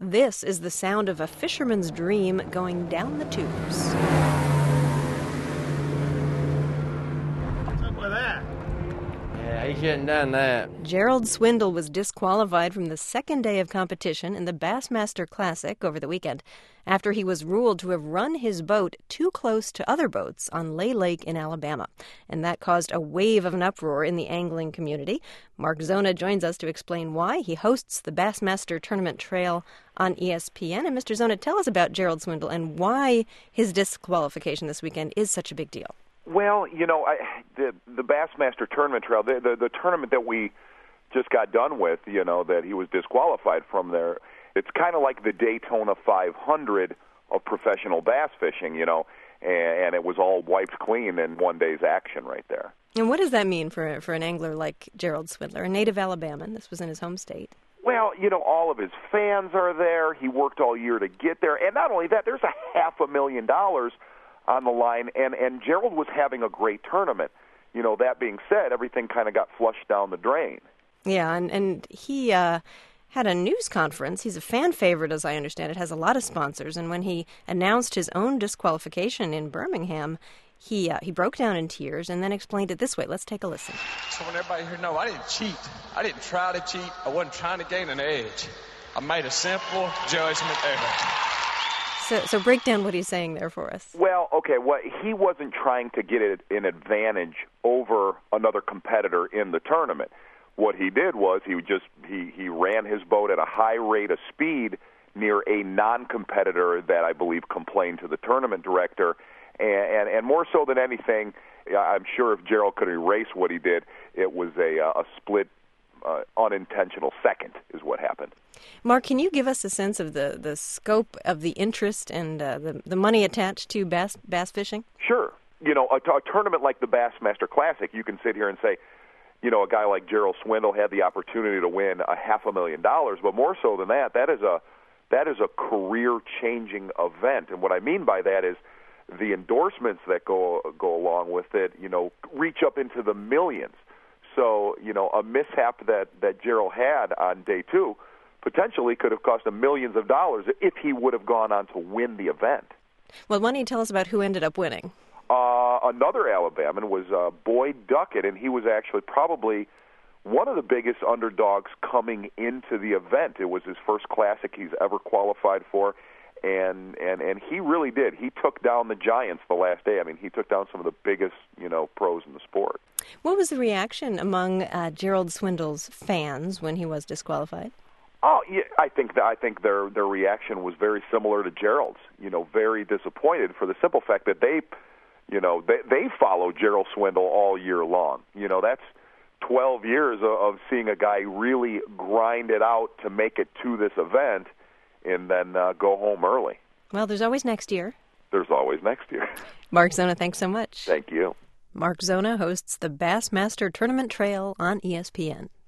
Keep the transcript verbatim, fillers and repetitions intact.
This is the sound of a fisherman's dream going down the tubes. What's up with that? Yeah, he shouldn't done that. Gerald Swindle was disqualified from the second day of competition in the Bassmaster Classic over the weekend after he was ruled to have run his boat too close to other boats on Lay Lake in Alabama. And that caused a wave of an uproar in the angling community. Mark Zona joins us to explain why. He hosts the Bassmaster Tournament Trail on E S P N. And Mister Zona, tell us about Gerald Swindle and why his disqualification this weekend is such a big deal. Well, you know, I, the the Bassmaster Tournament Trail, the, the the tournament that we just got done with, you know, that he was disqualified from there, it's kind of like the Daytona five hundred of professional bass fishing, you know, and, and it was all wiped clean in one day's action right there. And what does that mean for for an angler like Gerald Swindler, a native Alabaman? This was in his home state. Well, you know, all of his fans are there. He worked all year to get there. And not only that, there's a half a million dollars on the line, and, and Gerald was having a great tournament. You know, that being said, everything kind of got flushed down the drain. Yeah, and, and he uh, had a news conference. He's a fan favorite, as I understand it, has a lot of sponsors. And when he announced his own disqualification in Birmingham, he uh, he broke down in tears and then explained it this way. Let's take a listen. So when everybody here know, I didn't cheat. I didn't try to cheat. I wasn't trying to gain an edge. I made a simple judgment error. So, so break down what he's saying there for us. Well, okay, well, he wasn't trying to get an advantage over another competitor in the tournament. What he did was he just he, he ran his boat at a high rate of speed near a non-competitor that I believe complained to the tournament director. And, and, and more so than anything, I'm sure if Gerald could erase what he did, it was a, a split uh, unintentional second is what happened. Mark, can you give us a sense of the, the scope of the interest and uh, the, the money attached to bass, bass fishing? Sure. You know, a, a tournament like the Bassmaster Classic, you can sit here and say, you know, a guy like Gerald Swindle had the opportunity to win a half a million dollars, but more so than that, that is a that is a career-changing event. And what I mean by that is the endorsements that go go along with it, you know, reach up into the millions. So, you know, a mishap that, that Gerald had on day two potentially could have cost him millions of dollars if he would have gone on to win the event. Well, why don't you tell us about who ended up winning? Uh, another Alabaman was uh, Boyd Duckett, and he was actually probably one of the biggest underdogs coming into the event. It was his first classic he's ever qualified for, and, and, and he really did. He took down the giants the last day. I mean, he took down some of the biggest, you know, pros in the sport. What was the reaction among uh, Gerald Swindle's fans when he was disqualified? Oh, yeah, I think that I think their their reaction was very similar to Gerald's. You know, very disappointed for the simple fact that they, you know, they they follow Gerald Swindle all year long. You know, that's twelve years of, of seeing a guy really grind it out to make it to this event, and then uh, go home early. Well, there's always next year. There's always next year. Mark Zona, thanks so much. Thank you. Mark Zona hosts the Bassmaster Tournament Trail on E S P N.